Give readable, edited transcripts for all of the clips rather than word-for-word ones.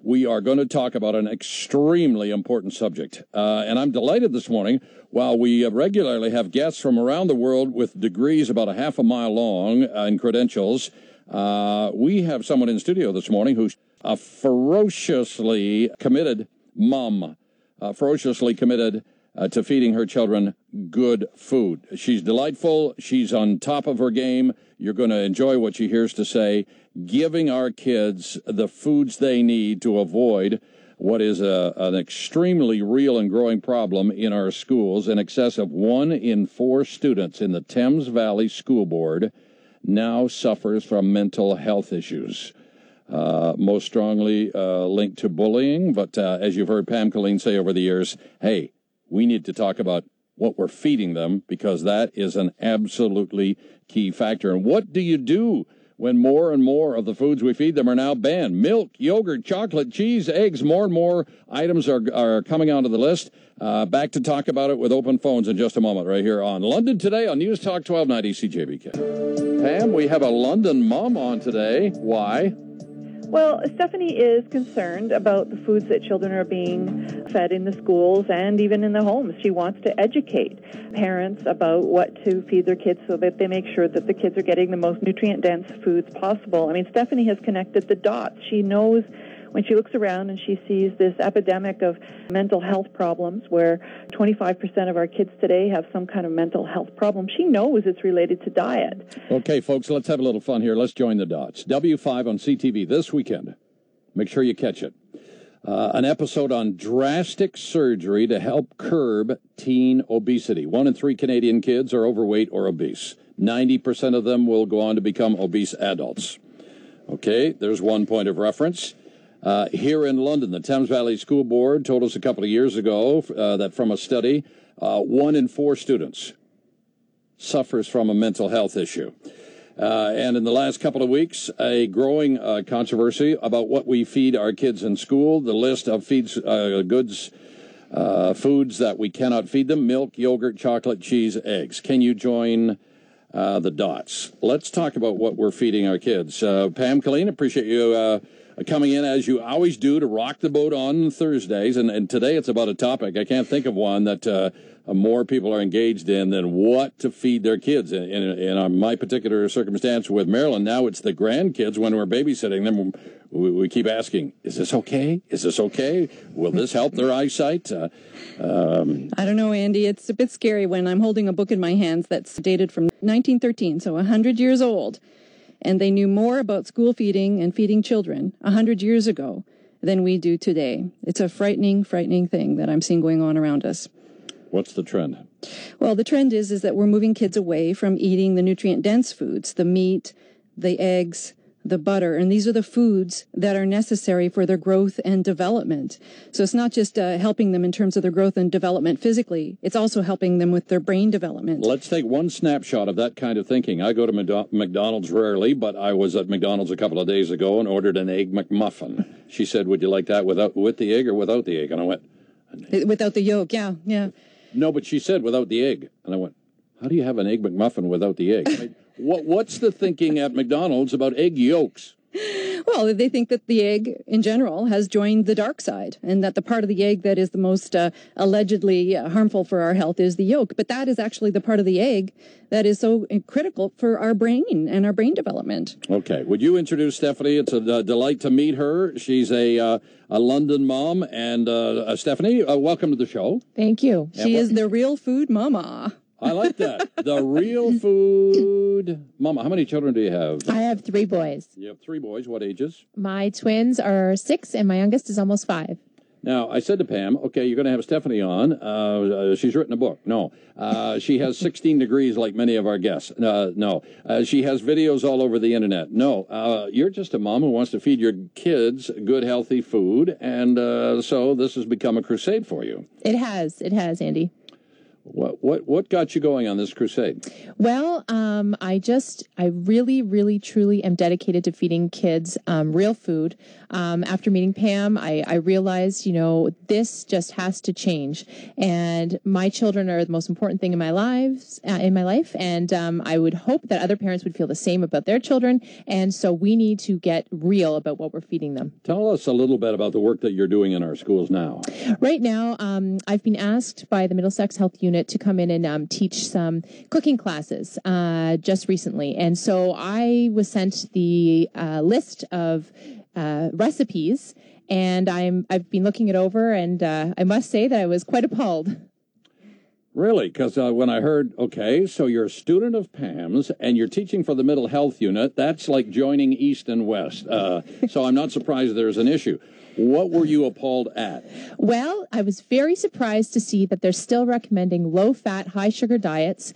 we are going to talk about an extremely important subject. And I'm delighted this morning, while we regularly have guests from around the world with degrees about a half a mile long and credentials, we have someone in studio this morning who's a ferociously committed mom, ferociously committed to feeding her children good food. She's delightful. She's on top of her game. You're going to enjoy what she hears to say, giving our kids the foods they need to avoid what is an extremely real and growing problem in our schools. In excess of 1 in 4 students in the Thames Valley School Board now suffers from mental health issues. Most strongly linked to bullying, but as you've heard Pam Colleen say over the years, hey, we need to talk about what we're feeding them, because that is an absolutely key factor. And what do you do when more and more of the foods we feed them are now banned? Milk, yogurt, chocolate, cheese, eggs, more and more items are coming onto the list. Back to talk about it with open phones in just a moment right here on London Today on News Talk 1290 CJBK. Pam, we have a London mom on today. Why? Well, Stephanie is concerned about the foods that children are being fed in the schools and even in the homes. She wants to educate parents about what to feed their kids so that they make sure that the kids are getting the most nutrient-dense foods possible. I mean, Stephanie has connected the dots. She knows when she looks around and she sees this epidemic of mental health problems where 25% of our kids today have some kind of mental health problem, she knows it's related to diet. Okay, folks, let's have a little fun here. Let's join the dots. W5 on CTV this weekend. Make sure you catch it. An episode on drastic surgery to help curb teen obesity. 1 in 3 Canadian kids are overweight or obese. 90% of them will go on to become obese adults. Okay, there's one point of reference. Here in London, the Thames Valley School Board told us a couple of years ago that from a study, 1 in 4 students suffers from a mental health issue. And in the last couple of weeks, a growing controversy about what we feed our kids in school, the list of foods that we cannot feed them: milk, yogurt, chocolate, cheese, eggs. Can you join the dots? Let's talk about what we're feeding our kids. Pam Colleen, appreciate you coming in, as you always do, to rock the boat on Thursdays. And today it's about a topic. I can't think of one that more people are engaged in than what to feed their kids. In my particular circumstance with Marilyn, now it's the grandkids. When we're babysitting them, we keep asking, is this okay? Is this okay? Will this help their eyesight? I don't know, Andy. It's a bit scary when I'm holding a book in my hands that's dated from 1913, so 100 years old. And they knew more about school feeding and feeding children 100 years ago than we do today. It's a frightening, frightening thing that I'm seeing going on around us. What's the trend? Well, the trend is that we're moving kids away from eating the nutrient-dense foods, the meat, the eggs, the butter, and these are the foods that are necessary for their growth and development. So it's not just helping them in terms of their growth and development physically, it's also helping them with their brain development. Let's take one snapshot of that kind of thinking. I go to McDonald's rarely, but I was at McDonald's a couple of days ago and ordered an Egg McMuffin. She said, would you like that with the egg or without the egg? And I went, without the yolk, yeah. No, but she said without the egg. And I went, how do you have an Egg McMuffin without the egg? What's the thinking at McDonald's about egg yolks? Well, they think that the egg, in general, has joined the dark side, and that the part of the egg that is the most allegedly harmful for our health is the yolk. But that is actually the part of the egg that is so critical for our brain and our brain development. Okay. Would you introduce Stephanie? It's a delight to meet her. She's a London mom. And Stephanie, welcome to the show. Thank you. She is the real food mama. I like that. The real food mama. How many children do you have? I have 3 boys. You have 3 boys. What ages? My twins are 6, and my youngest is almost 5. Now, I said to Pam, okay, you're going to have Stephanie on. She's written a book. No. She has 16 degrees like many of our guests. No. She has videos all over the internet. No. You're just a mom who wants to feed your kids good, healthy food, and so this has become a crusade for you. It has, Andy. What got you going on this crusade? Well, I really, really, truly am dedicated to feeding kids real food. After meeting Pam, I realized, this just has to change. And my children are the most important thing in my life. And I would hope that other parents would feel the same about their children. And so we need to get real about what we're feeding them. Tell us a little bit about the work that you're doing in our schools now. Right now, I've been asked by the Middlesex Health Unit to come in and teach some cooking classes just recently. And so I was sent the list of recipes, and I've been looking it over, and I must say that I was quite appalled. Really? Because when I heard, okay, so you're a student of Pam's and you're teaching for the Middle Health Unit, that's like joining East and West. So I'm not surprised there's an issue. What were you appalled at? Well, I was very surprised to see that they're still recommending low-fat, high-sugar diets.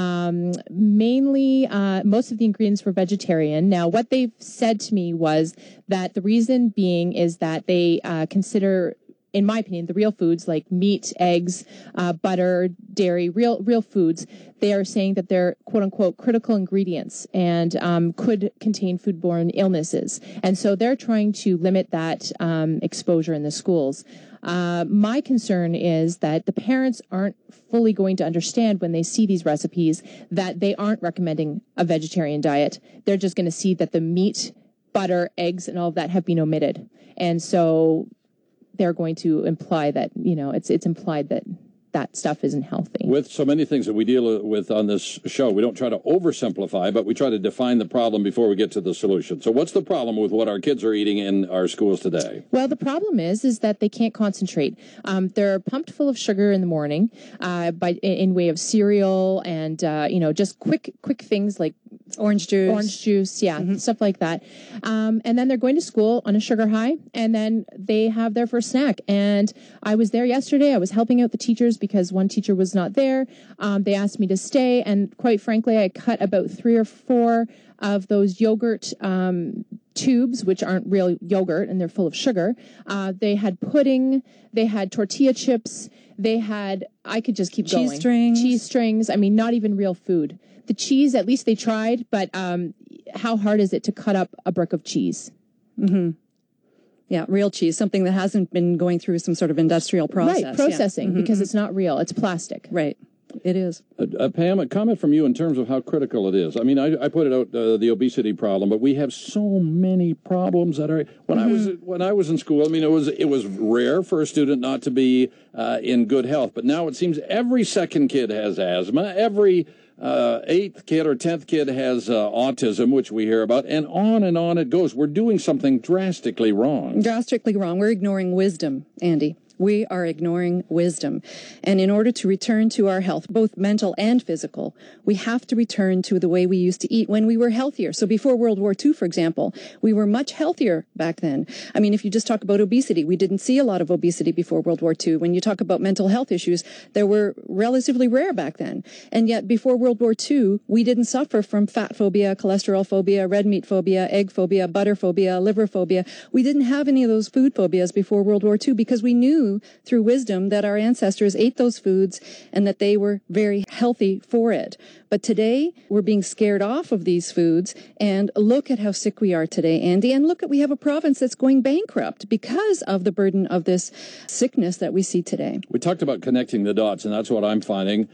Mainly, most of the ingredients were vegetarian. Now, what they've said to me was that the reason being is that they consider, in my opinion, the real foods like meat, eggs, butter, dairy, real foods, they are saying that they're quote unquote critical ingredients and could contain foodborne illnesses. And so they're trying to limit that exposure in the schools. My concern is that the parents aren't fully going to understand when they see these recipes that they aren't recommending a vegetarian diet. They're just going to see that the meat, butter, eggs, and all of that have been omitted. And so they're going to imply that, it's implied that that stuff isn't healthy. With so many things that we deal with on this show, we don't try to oversimplify, but we try to define the problem before we get to the solution. So what's the problem with what our kids are eating in our schools today? Well, the problem is that they can't concentrate. They're pumped full of sugar in the morning, in way of cereal and, just quick things like orange juice, stuff like that. And then they're going to school on a sugar high, and then they have their first snack. And I was there yesterday. I was helping out the teachers because one teacher was not there. They asked me to stay, and quite frankly, I cut about 3 or 4 of those yogurt tubes, which aren't real yogurt, and they're full of sugar. They had pudding, they had tortilla chips, they had, I could just keep going. Cheese strings. I mean, not even real food. The cheese, at least they tried, but how hard is it to cut up a brick of cheese? Mm-hmm. Yeah, real cheese, something that hasn't been going through some sort of industrial process. Right, processing, yeah. because it's not real. It's plastic. Right. It is. Pam, a comment from you in terms of how critical it is. I mean, I put it out, the obesity problem, but we have so many problems that are. When I was in school, I mean, it was rare for a student not to be in good health, but now it seems every second kid has asthma, every 8th kid or 10th kid has autism, which we hear about, and on it goes. We're doing something drastically wrong. Drastically wrong. We're ignoring wisdom, Andy. We are ignoring wisdom. And in order to return to our health, both mental and physical, we have to return to the way we used to eat when we were healthier. So before World War II, for example, we were much healthier back then. I mean, if you just talk about obesity, we didn't see a lot of obesity before World War II. When you talk about mental health issues, they were relatively rare back then. And yet before World War II, we didn't suffer from fat phobia, cholesterol phobia, red meat phobia, egg phobia, butter phobia, liver phobia. We didn't have any of those food phobias before World War II because we knew through wisdom that our ancestors ate those foods and that they were very healthy for it. But today, we're being scared off of these foods, and look at how sick we are today, Andy, and look at we have a province that's going bankrupt because of the burden of this sickness that we see today. We talked about connecting the dots, and that's what I'm finding.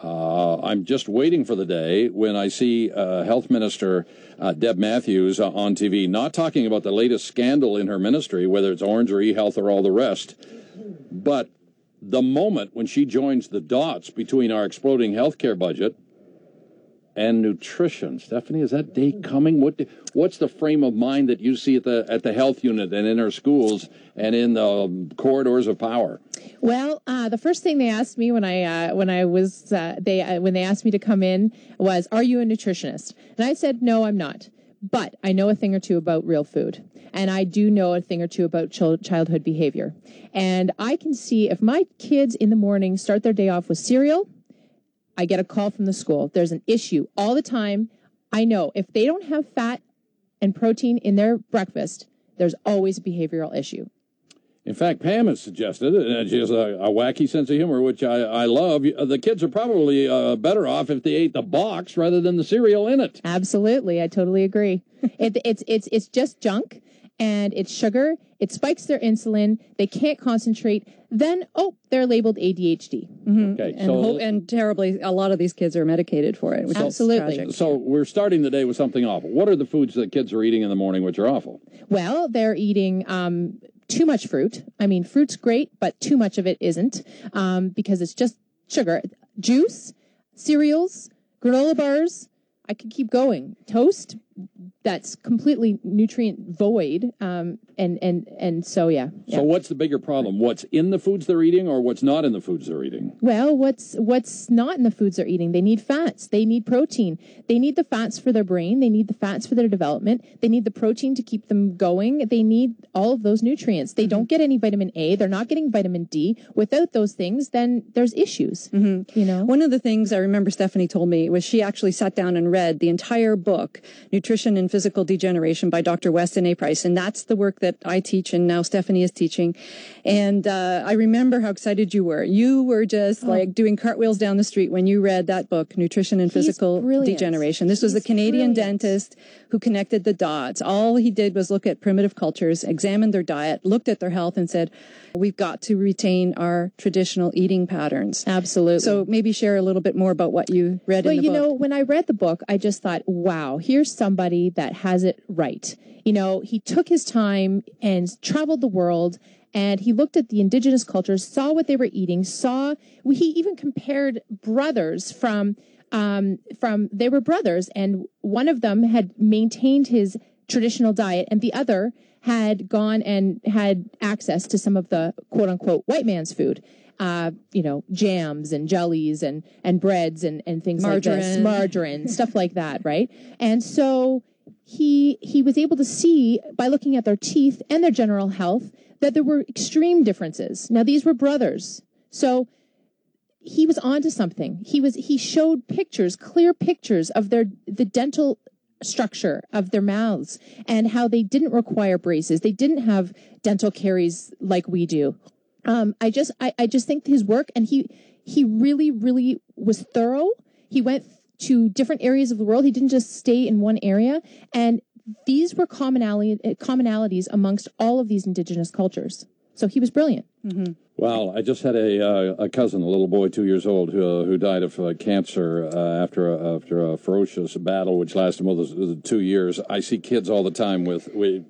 I'm just waiting for the day when I see Health Minister Deb Matthews on TV, not talking about the latest scandal in her ministry, whether it's Orange or eHealth or all the rest, but the moment when she joins the dots between our exploding healthcare budget and nutrition. Stephanie, is that day coming? What's the frame of mind that you see at the health unit and in our schools and in the corridors of power? Well, the first thing they asked me when they asked me to come in was, "Are you a nutritionist?" And I said, "No, I'm not. But I know a thing or two about real food. And I do know a thing or two about childhood behavior. And I can see if my kids in the morning start their day off with cereal, I get a call from the school. There's an issue all the time. I know if they don't have fat and protein in their breakfast, there's always a behavioral issue. In fact, Pam has suggested, and she has a wacky sense of humor, which I love, the kids are probably better off if they ate the box rather than the cereal in it. Absolutely. I totally agree. It's just junk, and it's sugar. It spikes their insulin. They can't concentrate. Then, they're labeled ADHD. Mm-hmm. Okay, and terribly, a lot of these kids are medicated for it, which Absolutely. is tragic. So we're starting the day with something awful. What are the foods that kids are eating in the morning which are awful? Well, they're eating too much fruit. I mean, fruit's great, but too much of it isn't, because it's just sugar. Juice, cereals, granola bars. I could keep going. Toast, that's completely nutrient void. And so, yeah. So what's the bigger problem? What's in the foods they're eating or what's not in the foods they're eating? Well, what's not in the foods they're eating? They need fats. They need protein. They need the fats for their brain. They need the fats for their development. They need the protein to keep them going. They need all of those nutrients. They don't get any vitamin A. They're not getting vitamin D. Without those things, then there's issues. Mm-hmm. You know, one of the things I remember Stephanie told me was she actually sat down and read the entire book, Nutrition and Physical Degeneration by Dr. Weston A. Price. And that's the work that I teach and now Stephanie is teaching. And I remember how excited you were. You were just like doing cartwheels down the street when you read that book, Nutrition and Physical Degeneration. This was the Canadian dentist who connected the dots. All he did was look at primitive cultures, examined their diet, looked at their health and said, we've got to retain our traditional eating patterns. Absolutely. So maybe share a little bit more about what you read in the book. Well, you know, when I read the book, I just thought, wow, here's somebody that has it right. You know, he took his time and traveled the world, and he looked at the indigenous cultures, saw what they were eating, he even compared brothers from they were brothers, and one of them had maintained his traditional diet, and the other had gone and had access to some of the quote unquote white man's food. Jams and jellies and breads and things like this, margarine, stuff like that, right? And so he was able to see by looking at their teeth and their general health that there were extreme differences. Now, these were brothers. So he was onto something. He showed pictures, clear pictures of the dental structure of their mouths and how they didn't require braces. They didn't have dental caries like we do. I just think his work, and he really, really was thorough. He went to different areas of the world. He didn't just stay in one area. And these were commonalities amongst all of these indigenous cultures. So he was brilliant. Mm-hmm. Well, I just had a cousin, a little boy, 2 years old, who died of cancer after a ferocious battle which lasted more than 2 years. I see kids all the time with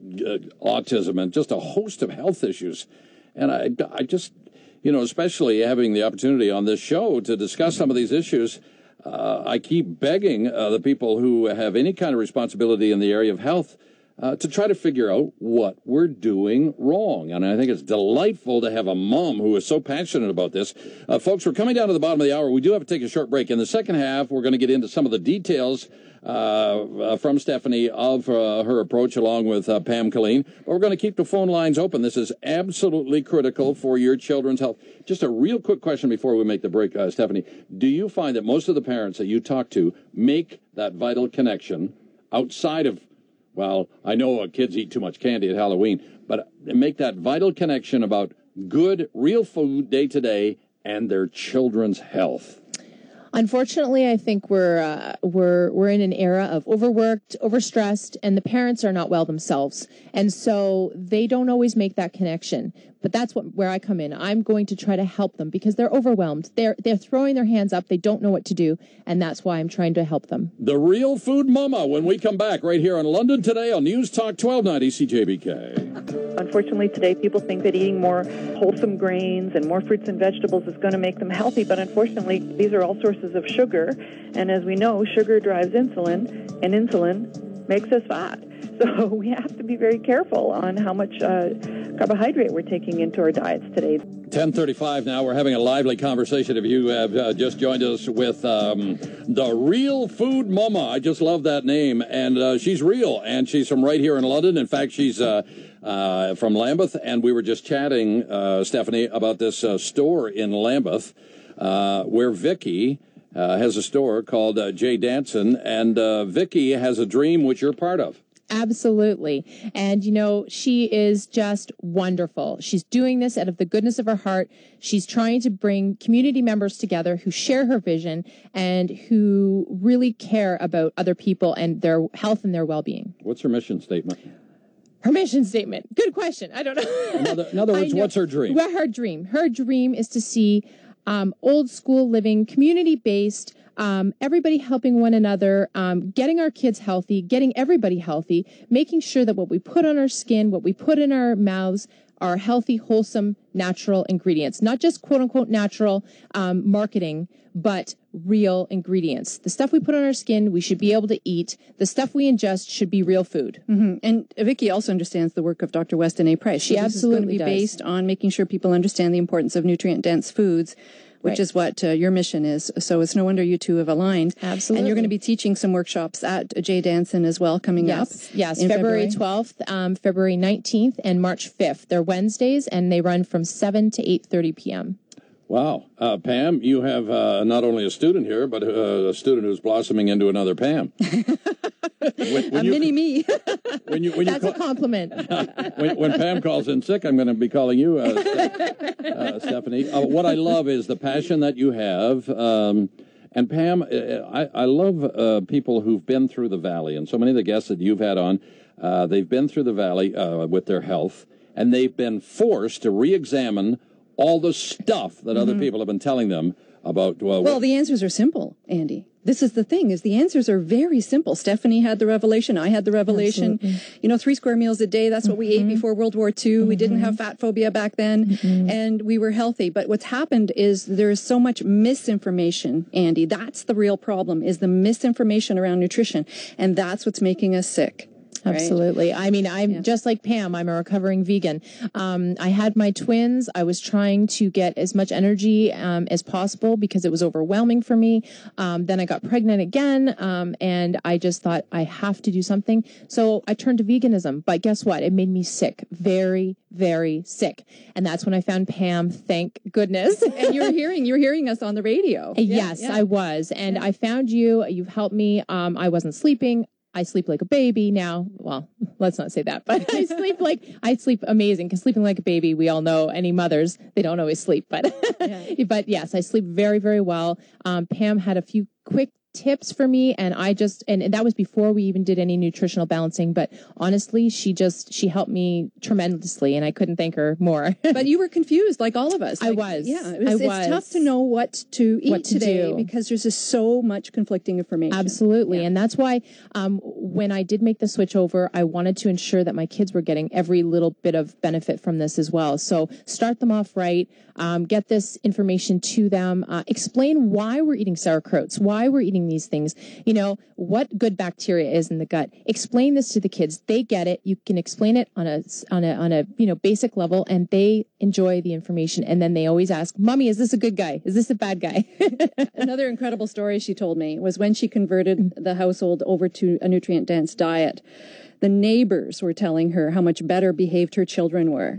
autism and just a host of health issues. And I just, especially having the opportunity on this show to discuss some of these issues, I keep begging the people who have any kind of responsibility in the area of health to try to figure out what we're doing wrong. And I think it's delightful to have a mom who is so passionate about this. Folks, we're coming down to the bottom of the hour. We do have to take a short break. In the second half, we're going to get into some of the details from Stephanie of her approach along with Pam Killeen. But we're going to keep the phone lines open. This is absolutely critical for your children's health. Just a real quick question before we make the break, Stephanie. Do you find that most of the parents that you talk to make that vital connection outside of, well, I know kids eat too much candy at Halloween, but make that vital connection about good, real food day to day and their children's health? Unfortunately, I think we're in an era of overworked, overstressed, and the parents are not well themselves, and so they don't always make that connection. But that's where I come in. I'm going to try to help them because they're overwhelmed. They're throwing their hands up. They don't know what to do, and that's why I'm trying to help them. The Real Food Mama when we come back right here on London Today on News Talk 1290 CJBK. Unfortunately, today people think that eating more wholesome grains and more fruits and vegetables is going to make them healthy, but unfortunately, these are all sources of sugar, and as we know, sugar drives insulin, and insulin makes us fat. So we have to be very careful on how much carbohydrate we're taking into our diets today. 10:35 now. We're having a lively conversation. If you have just joined us with the Real Food Mama. I just love that name. And she's real, and she's from right here in London. In fact, she's from Lambeth, and we were just chatting, Stephanie, about this store in Lambeth where Vicky has a store called J. Danson, and Vicky has a dream which you're part of. Absolutely. And, she is just wonderful. She's doing this out of the goodness of her heart. She's trying to bring community members together who share her vision and who really care about other people and their health and their well-being. What's her mission statement? Her mission statement. Good question. I don't know. In other words, what's her dream? Well, her dream is to see old school living, community-based, everybody helping one another, getting our kids healthy, getting everybody healthy, making sure that what we put on our skin, what we put in our mouths are healthy, wholesome, natural ingredients. Not just quote-unquote natural marketing, but real ingredients. The stuff we put on our skin, we should be able to eat. The stuff we ingest should be real food. Mm-hmm. And Vicki also understands the work of Dr. Weston A. Price. She absolutely does. This is going to be based on making sure people understand the importance of nutrient-dense foods, which is what your mission is. So it's no wonder you two have aligned. Absolutely. And you're going to be teaching some workshops at J. Danson as well coming up. Yes, February 12th, February 19th, and March 5th. They're Wednesdays, and they run from 7 to 8:30 p.m. Wow. Pam, you have not only a student here, but a student who's blossoming into another Pam. When mini-me. That's a compliment. when Pam calls in sick, I'm going to be calling you, Stephanie. What I love is the passion that you have. And Pam, I love people who've been through the valley. And so many of the guests that you've had on, they've been through the valley with their health, and they've been forced to re-examine all the stuff that other people have been telling them about. Well, the answers are simple, Andy. This is the thing, is the answers are very simple. Stephanie had the revelation. I had the revelation. Absolutely. 3 square meals a day. That's what we ate before World War II. We didn't have fat phobia back then, and we were healthy. But what's happened is there's so much misinformation, Andy. That's the real problem, is the misinformation around nutrition. And that's what's making us sick. Right? Absolutely. I mean, I'm just like Pam. I'm a recovering vegan. I had my twins. I was trying to get as much energy as possible because it was overwhelming for me. Then I got pregnant again, and I just thought I have to do something. So I turned to veganism. But guess what? It made me sick. Very, very sick. And that's when I found Pam. Thank goodness. And you're hearing us on the radio. Yes, I was. And I found you. You've helped me. I wasn't sleeping. I sleep like a baby now. Well, let's not say that, but I sleep amazing, because sleeping like a baby, we all know, any mothers, they don't always sleep, but, but yes, I sleep very, very well. Pam had a few quick tips for me, and and that was before we even did any nutritional balancing, but honestly, she helped me tremendously, and I couldn't thank her more. But you were confused, like all of us. I was. Yeah, it's tough to know what to eat today, because there's just so much conflicting information. Absolutely. And that's why when I did make the switch over, I wanted to ensure that my kids were getting every little bit of benefit from this as well. So start them off right, get this information to them, explain why we're eating sauerkrauts, why we're eating these things, what good bacteria is in the gut. Explain this to the kids. They get it. You can explain it on a basic level, and they enjoy the information. And then they always ask, "Mommy, is this a good guy? Is this a bad guy?" Another incredible story she told me was when she converted the household over to a nutrient-dense diet. The neighbors were telling her how much better behaved her children were.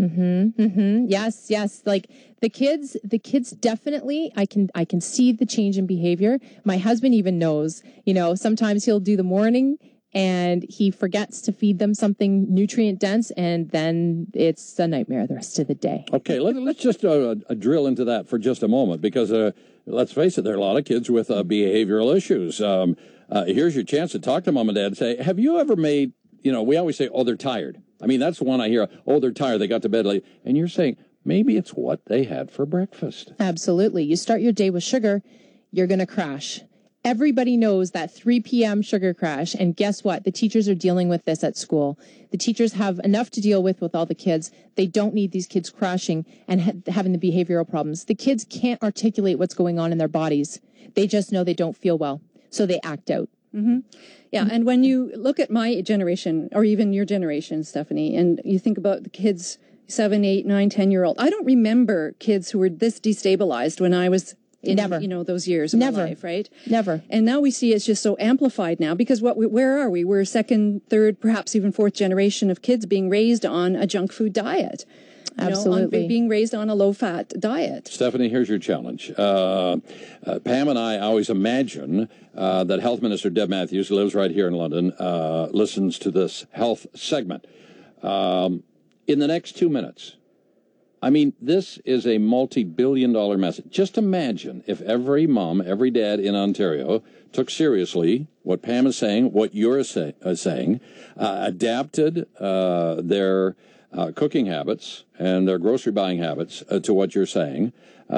Yes. Like the kids definitely, I can see the change in behavior. My husband even knows, sometimes he'll do the morning and he forgets to feed them something nutrient dense, and then it's a nightmare the rest of the day. Okay, let's just drill into that for just a moment, because let's face it, there are a lot of kids with behavioral issues. Here's your chance to talk to mom and dad and say, have you ever made, we always say, oh, they're tired. I mean, that's the one I hear. Oh, they're tired. They got to bed late. And you're saying, maybe it's what they had for breakfast. Absolutely. You start your day with sugar, you're going to crash. Everybody knows that 3 p.m. sugar crash. And guess what? The teachers are dealing with this at school. The teachers have enough to deal with all the kids. They don't need these kids crashing and having the behavioral problems. The kids can't articulate what's going on in their bodies. They just know they don't feel well. So they act out. Yeah, and when you look at my generation, or even your generation, Stephanie, and you think about the kids 7, 8, 9, 10-year-old, I don't remember kids who were this destabilized when I was in those years of my life, right? Never. And now we see it's just so amplified now, because where are we? We're second, third, perhaps even fourth generation of kids being raised on a junk food diet. Absolutely. being raised on a low-fat diet. Stephanie, here's your challenge. Pam and I always imagine that Health Minister Deb Matthews, who lives right here in London, listens to this health segment. In the next 2 minutes, I mean, this is a multi-billion-dollar message. Just imagine if every mom, every dad in Ontario took seriously what Pam is saying, what you're saying, adapted their cooking habits and their grocery buying habits to what you're saying.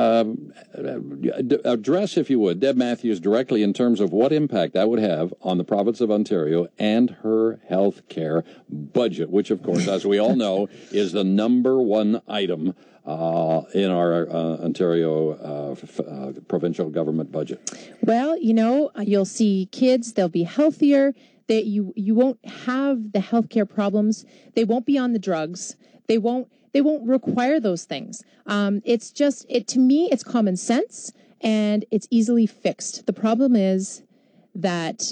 Address, if you would, Deb Matthews directly in terms of what impact that would have on the province of Ontario and her health care budget, which, of course, as we all know, is the number one item in our Ontario provincial government budget. Well, you'll see kids, they'll be healthier. You won't have the healthcare problems. They won't be on the drugs. They won't require those things. It's just, to me, it's common sense and it's easily fixed. The problem is that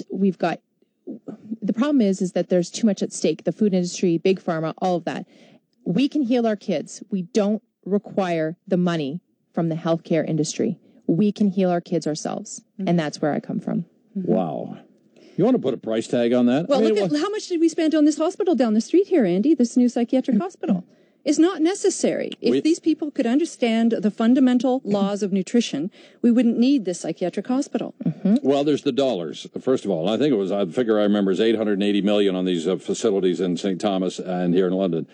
there's too much at stake. The food industry, big pharma, all of that. We can heal our kids. We don't require the money from the healthcare industry. We can heal our kids ourselves. Mm-hmm. And that's where I come from. Mm-hmm. Wow. You want to put a price tag on that? Well, look at how much did we spend on this hospital down the street here, Andy, this new psychiatric hospital. It's not necessary. If these people could understand the fundamental laws of nutrition, we wouldn't need this psychiatric hospital. Mm-hmm. Well, there's the dollars, first of all. I think it was, the figure I remember is $880 million on these facilities in St. Thomas and here in London.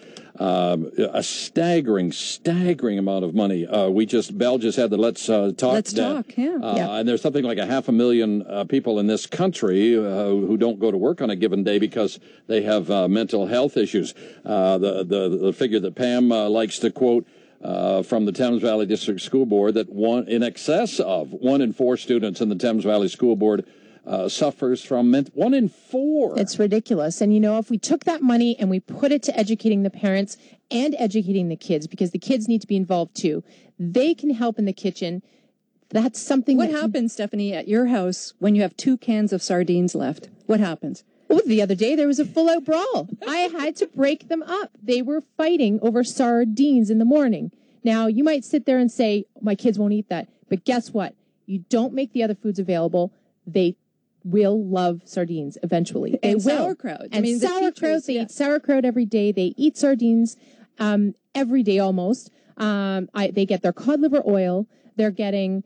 A staggering amount of money. Bell just had the Let's Talk. And there's something like 500,000 people in this country who don't go to work on a given day because they have mental health issues. The figure that Pam likes to quote from the Thames Valley District School Board, that in excess of 1 in 4 students in the Thames Valley School Board suffers from 1 in 4. It's ridiculous. And, if we took that money and we put it to educating the parents and educating the kids, because the kids need to be involved too, they can help in the kitchen. That's something. What happens, Stephanie, at your house when you have 2 cans of sardines left? What happens? Well, the other day there was a full-out brawl. I had to break them up. They were fighting over sardines in the morning. Now, you might sit there and say, my kids won't eat that. But guess what? You don't make the other foods available. They will love sardines eventually. They will. Sauerkraut. And sauerkraut. They eat sauerkraut every day. They eat sardines every day almost. They get their cod liver oil. They're getting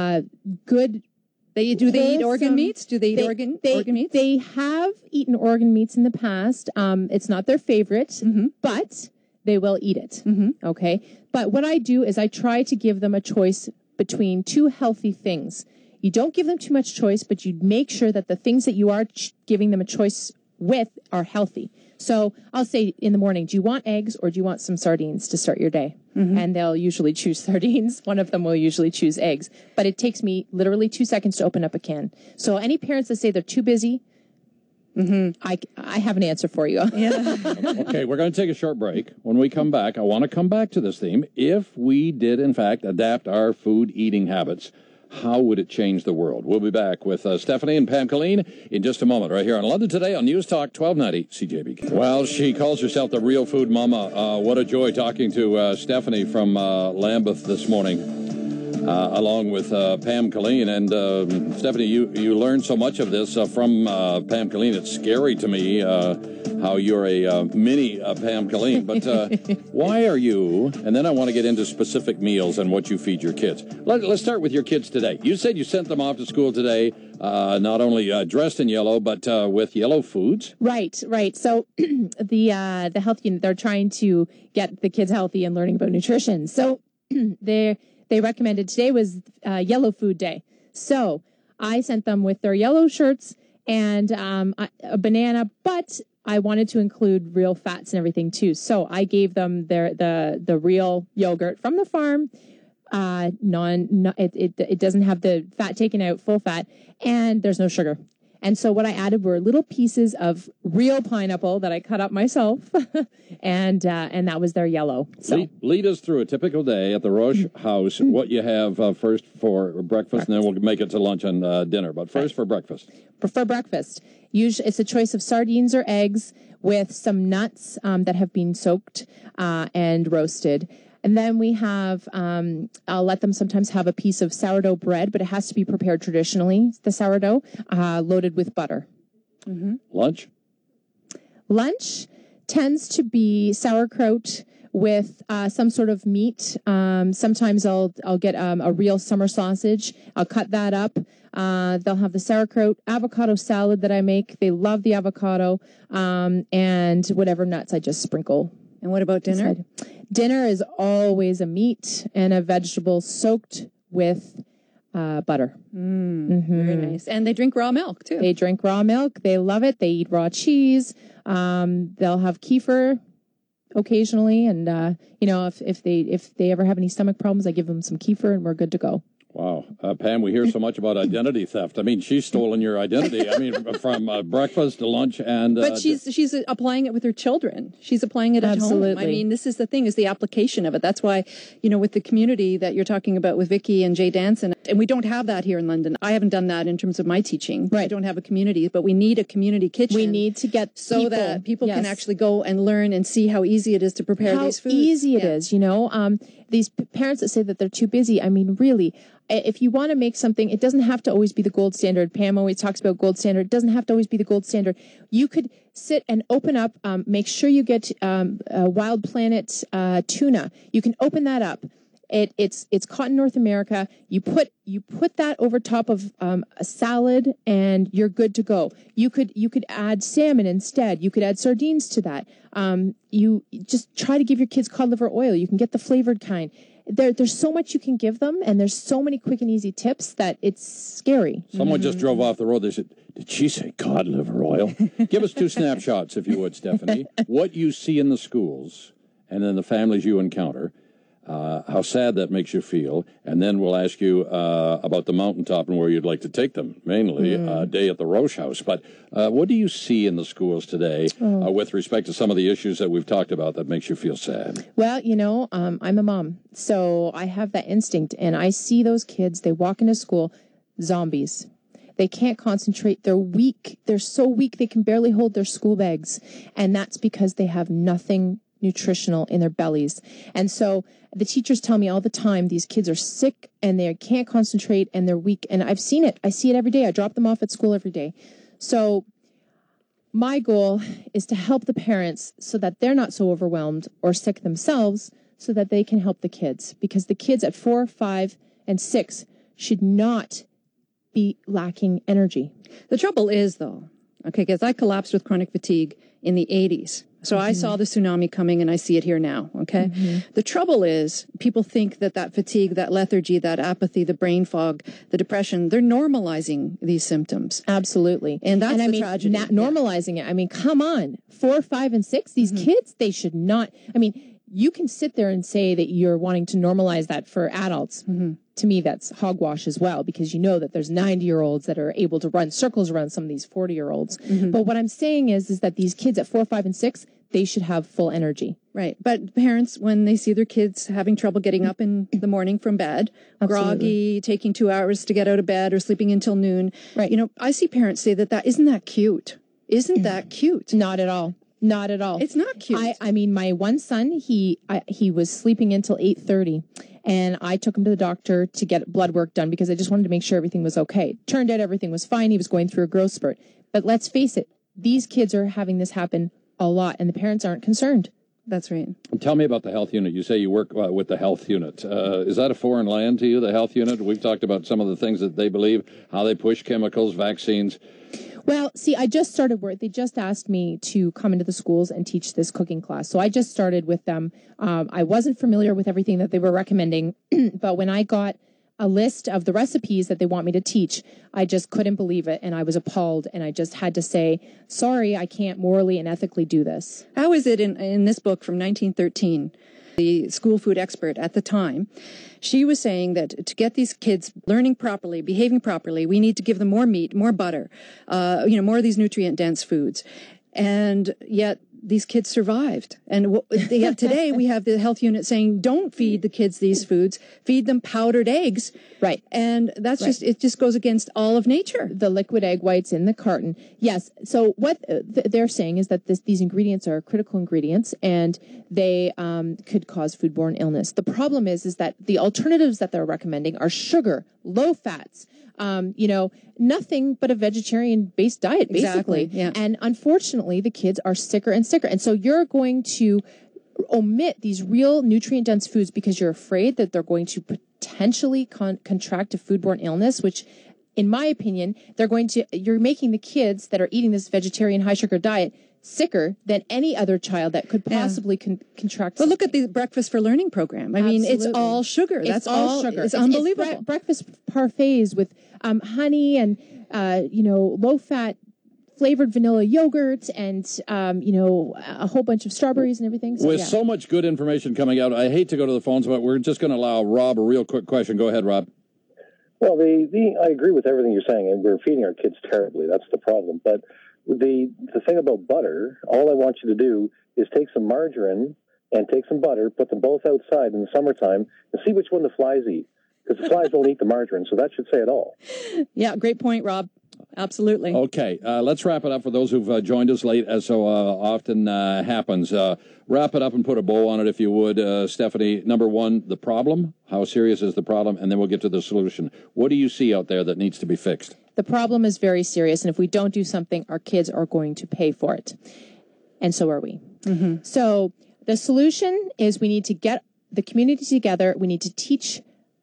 good. They eat organ meats? Do they eat organ meats? They have eaten organ meats in the past. It's not their favorite, but they will eat it. Mm-hmm. Okay. But what I do is I try to give them a choice between 2 healthy things. You don't give them too much choice, but you make sure that the things that you are giving them a choice with are healthy. So I'll say in the morning, do you want eggs or do you want some sardines to start your day? Mm-hmm. And they'll usually choose sardines. One of them will usually choose eggs. But it takes me literally 2 seconds to open up a can. So any parents that say they're too busy, I have an answer for you. Yeah. Okay, we're going to take a short break. When we come back, I want to come back to this theme. If we did, in fact, adapt our food eating habits, how would it change the world? We'll be back with Stephanie and Pam Colleen in just a moment, right here on London Today on News Talk 1290 CJB. Well, she calls herself the real food mama. What a joy talking to Stephanie from Lambeth this morning, along with Pam Colleen. And Stephanie, you learned so much of this from Pam Colleen. It's scary to me how you're a mini Pam Colleen. But why are you, and then I want to get into specific meals and what you feed your kids. Let's start with your kids today. You said you sent them off to school today, not only dressed in yellow, but with yellow foods. Right. So the health unit, they're trying to get the kids healthy and learning about nutrition. So they recommended today was yellow food day. So I sent them with their yellow shirts and a banana, but I wanted to include real fats and everything too. So I gave them the real yogurt from the farm. It doesn't have the fat taken out, full fat, and there's no sugar. And so what I added were little pieces of real pineapple that I cut up myself, and that was their yellow. So Lead us through a typical day at the Roche house, what you have first for breakfast, and then we'll make it to lunch and dinner. But first for breakfast. For breakfast, usually it's a choice of sardines or eggs with some nuts that have been soaked and roasted. And then we have, I'll let them sometimes have a piece of sourdough bread, but it has to be prepared traditionally, the sourdough, loaded with butter. Mm-hmm. Lunch? Lunch tends to be sauerkraut with some sort of meat. Sometimes I'll get a real summer sausage. I'll cut that up. They'll have the sauerkraut, avocado salad that I make. They love the avocado, and whatever nuts I just sprinkle. And what about dinner? Inside. Dinner is always a meat and a vegetable soaked with butter. Very nice. And they drink raw milk, too. They drink raw milk. They love it. They eat raw cheese. They'll have kefir occasionally. And, if they ever have any stomach problems, I give them some kefir and we're good to go. Wow. Pam, we hear so much about identity theft. I mean, she's stolen your identity. I mean, from breakfast to lunch and... But she's applying it with her children. She's applying it at Absolutely. home. I mean, this is the thing, is the application of it. That's why, with the community that you're talking about with Vicky and Jay Danson, and we don't have that here in London. I haven't done that in terms of my teaching. Right. I don't have a community, but we need a community kitchen. We need to get so that people can actually go and learn and see how easy it is to prepare these foods. How easy it is, These parents that say that they're too busy, I mean, really, if you want to make something, it doesn't have to always be the gold standard. Pam always talks about gold standard. It doesn't have to always be the gold standard. You could sit and open up, make sure you get Wild Planet tuna. You can open that up. It's caught in North America. You put that over top of a salad, and you're good to go. You could add salmon instead. You could add sardines to that. You just try to give your kids cod liver oil. You can get the flavored kind. There's so much you can give them, and there's so many quick and easy tips that it's scary. Someone just drove off the road. They said, "Did she say cod liver oil?" Give us 2 snapshots, if you would, Stephanie. What you see in the schools and in the families you encounter. How sad that makes you feel, and then we'll ask you about the mountaintop and where you'd like to take them, mainly a day at the Roche House. But what do you see in the schools today with respect to some of the issues that we've talked about that makes you feel sad? Well, I'm a mom, so I have that instinct, and I see those kids, they walk into school, zombies. They can't concentrate. They're weak. They're so weak they can barely hold their school bags, and that's because they have nothing nutritional in their bellies. And so the teachers tell me all the time, these kids are sick and they can't concentrate and they're weak. And I've seen it. I see it every day. I drop them off at school every day. So my goal is to help the parents so that they're not so overwhelmed or sick themselves, so that they can help the kids, because the kids at 4, 5, and 6 should not be lacking energy. The trouble is, though, because I collapsed with chronic fatigue in the 80s. So I saw the tsunami coming, and I see it here now, okay? The trouble is, people think that fatigue, that lethargy, that apathy, the brain fog, the depression, they're normalizing these symptoms. Absolutely. And that's the tragedy. Normalizing it. I mean, come on. 4, 5, and 6, these kids, they should not. I mean, you can sit there and say that you're wanting to normalize that for adults. To me, that's hogwash as well, because you know that there's 90-year-olds that are able to run circles around some of these 40-year-olds. But what I'm saying is that these kids at 4, 5, and 6, they should have full energy. Right. But parents, when they see their kids having trouble getting up in the morning from bed, groggy, taking 2 hours to get out of bed, or sleeping until noon, right. I see parents say that isn't that cute? Isn't that cute? Not at all. Not at all. It's not cute. I mean, my one son, he was sleeping until 8:30. And I took him to the doctor to get blood work done because I just wanted to make sure everything was okay. Turned out everything was fine. He was going through a growth spurt. But let's face it, these kids are having this happen a lot, and the parents aren't concerned. That's right. Tell me about the health unit. You say you work with the health unit. Is that a foreign land to you, the health unit? We've talked about some of the things that they believe, how they push chemicals, vaccines. Well, see, I just started work. They just asked me to come into the schools and teach this cooking class. So I just started with them. I wasn't familiar with everything that they were recommending, but when I got a list of the recipes that they want me to teach, I just couldn't believe it, and I was appalled, and I just had to say, sorry, I can't morally and ethically do this. How is it in this book from 1913 the school food expert at the time. She was saying that to get these kids learning properly, behaving properly, we need to give them more meat, more butter, more of these nutrient-dense foods. And yet these kids survived. And today we have the health unit saying, don't feed the kids these foods, feed them powdered eggs. Right. And that's it just goes against all of nature. The liquid egg whites in the carton. Yes. So what they're saying is that these ingredients are critical ingredients and they could cause foodborne illness. The problem is that the alternatives that they're recommending are sugar, low fats, nothing but a vegetarian-based diet, basically. Exactly, yeah. And unfortunately, the kids are sicker and sicker. And so you're going to omit these real nutrient-dense foods because you're afraid that they're going to potentially contract a foodborne illness, which, in my opinion, you're making the kids that are eating this vegetarian high-sugar diet sicker than any other child that could possibly contract. But look at the Breakfast for Learning program. I mean, it's all sugar. That's all sugar. It's unbelievable. It's breakfast parfaits with honey and low-fat flavored vanilla yogurt and a whole bunch of strawberries and everything. So, so much good information coming out, I hate to go to the phones, but we're just going to allow Rob a real quick question. Go ahead, Rob. Well, I agree with everything you're saying, and we're feeding our kids terribly. That's the problem. But the thing about butter, all I want you to do is take some margarine and take some butter, put them both outside in the summertime, and see which one the flies eat. Because the flies won't eat the margarine, so that should say it all. Yeah, great point, Rob. Absolutely. Okay, let's wrap it up for those who've joined us late, as so often happens. Wrap it up and put a bow on it, if you would. Stephanie, number one, the problem. How serious is the problem? And then we'll get to the solution. What do you see out there that needs to be fixed? The problem is very serious, and if we don't do something, our kids are going to pay for it. And so are we. Mm-hmm. So the solution is we need to get the community together. We need to teach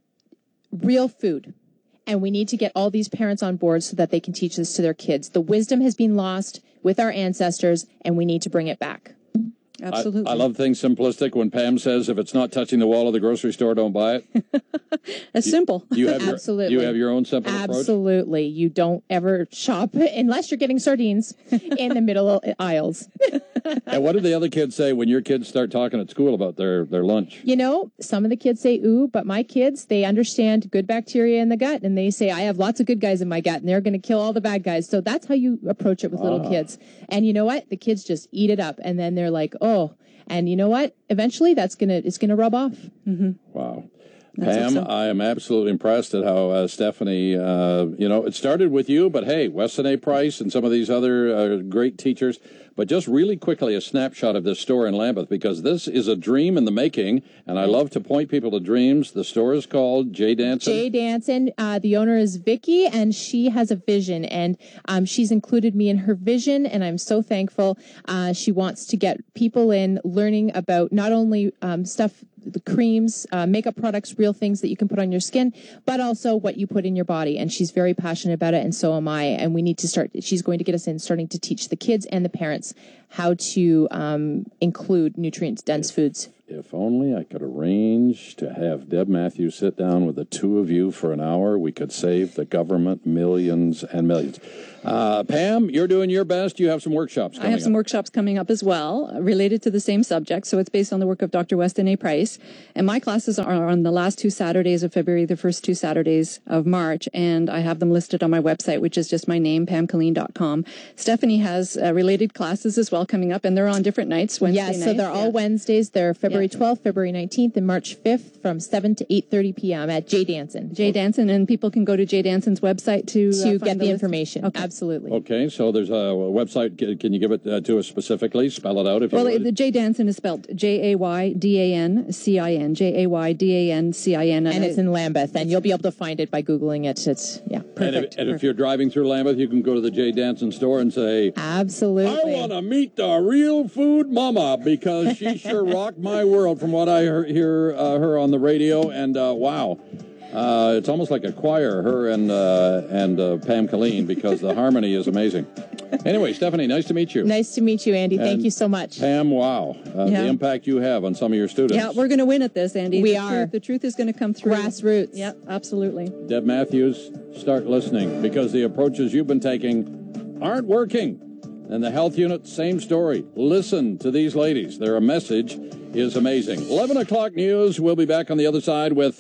real food. And we need to get all these parents on board so that they can teach this to their kids. The wisdom has been lost with our ancestors, and we need to bring it back. Absolutely. I love things simplistic. When Pam says, if it's not touching the wall of the grocery store, don't buy it. That's simple. You have Absolutely. You have your own simple approach? Absolutely. You don't ever shop, unless you're getting sardines, in the middle aisles. And what do the other kids say when your kids start talking at school about their lunch? Some of the kids say, ooh, but my kids, they understand good bacteria in the gut. And they say, I have lots of good guys in my gut, and they're going to kill all the bad guys. So that's how you approach it with little kids. And you know what? The kids just eat it up. And then they're like, oh, and you know what? Eventually, it's gonna rub off. Mm-hmm. Wow. Pam, I am absolutely impressed at how Stephanie, it started with you, but hey, Weston A. Price and some of these other great teachers. But just really quickly, a snapshot of this store in Lambeth, because this is a dream in the making, and I love to point people to dreams. The store is called J. Danson. J. Danson. The owner is Vicky, and she has a vision, and she's included me in her vision, and I'm so thankful. She wants to get people in learning about not only stuff, the creams, makeup products, real things that you can put on your skin, but also what you put in your body. And she's very passionate about it, and so am I. And we need to she's going to get us in starting to teach the kids and the parents how to include nutrient-dense foods. If only I could arrange to have Deb Matthews sit down with the two of you for an hour, we could save the government millions and millions. Pam, you're doing your best. You have some workshops coming up. I have some workshops coming up as well, related to the same subject. So it's based on the work of Dr. Weston A. Price. And my classes are on the last 2 Saturdays of February, the first 2 Saturdays of March. And I have them listed on my website, which is just my name, pamcolleen.com. Stephanie has related classes as well coming up, and they're on different nights, Wednesday nights. Yes, so they're all Wednesdays. They're February 12th, February 19th, and March 5th from 7 to 8:30 p.m. at J. Danson. J. Danson, and people can go to J. Danson's website to get the information. Okay. Absolutely. Okay, so there's a website. Can you give it to us specifically? Spell it out if you would. Well, the J. Danson is spelled Jaydancin, Jaydancin. And it's in Lambeth, and you'll be able to find it by Googling it. It's, perfect. And if you're driving through Lambeth, you can go to the J. Danson store and say, absolutely, I want to meet the real food mama, because she sure rocked my world from what I hear her on the radio. And wow. It's almost like a choir, her and Pam Colleen, because the harmony is amazing. Anyway, Stephanie, nice to meet you. Nice to meet you, Andy. Thank you so much. Pam, wow. The impact you have on some of your students. Yeah, we're going to win at this, Andy. We are. The truth is going to come through. Grassroots. Yeah, absolutely. Deb Matthews, start listening, because the approaches you've been taking aren't working. And the health unit, same story. Listen to these ladies. They're a message is amazing. 11 o'clock news. We'll be back on the other side with